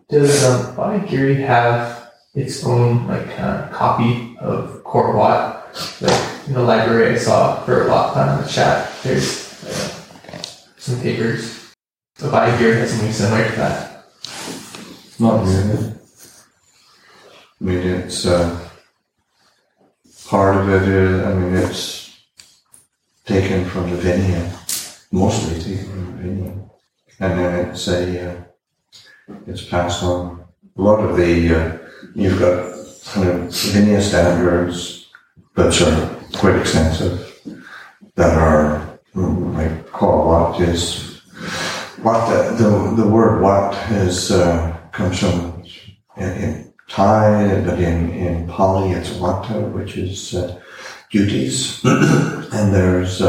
Does Bonagiri have its own copy of Core Watt? Like in the library I saw for a long time in the chat, there's some papers. So Bonagiri has something similar to that. Not really. I mean, it's part of it is, it's taken from the Vinaya, mostly taken from the Vinaya. And then it's passed on. A lot of the, you've got kind of Vinaya standards, which are quite extensive, that are, like Core Watt is, the word Watt is, comes from, in Thai, but in Pali it's Watta, which is duties. And there's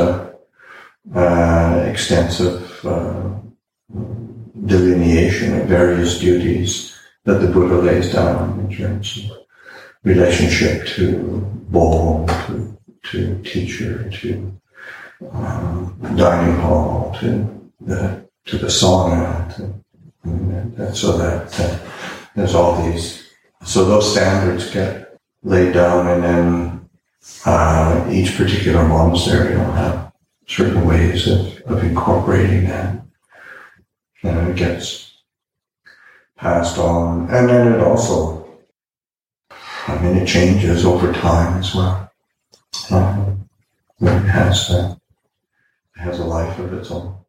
extensive delineation of various duties that the Buddha lays down in terms of relationship to bowl, to teacher, to dining hall, to the sauna, so that there's all these. So those standards get laid down, and then each particular monastery will have certain ways of incorporating that. And it gets passed on. And then it also, it changes over time as well. It has a life of its own.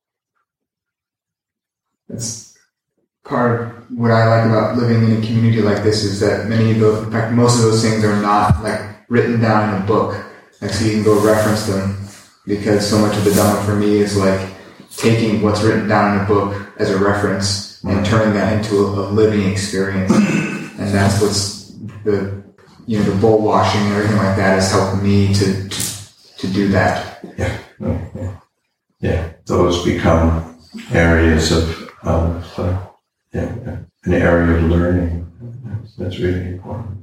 That's part of what I like about living in a community like this is that in fact, most of those things are not written down in a book. So you can go reference them, because so much of the Dhamma for me is taking what's written down in a book as a reference and turning that into a living experience. And that's what's the bowl washing and everything like that has helped me to do that. Yeah. Those become areas of an area of learning. That's really important.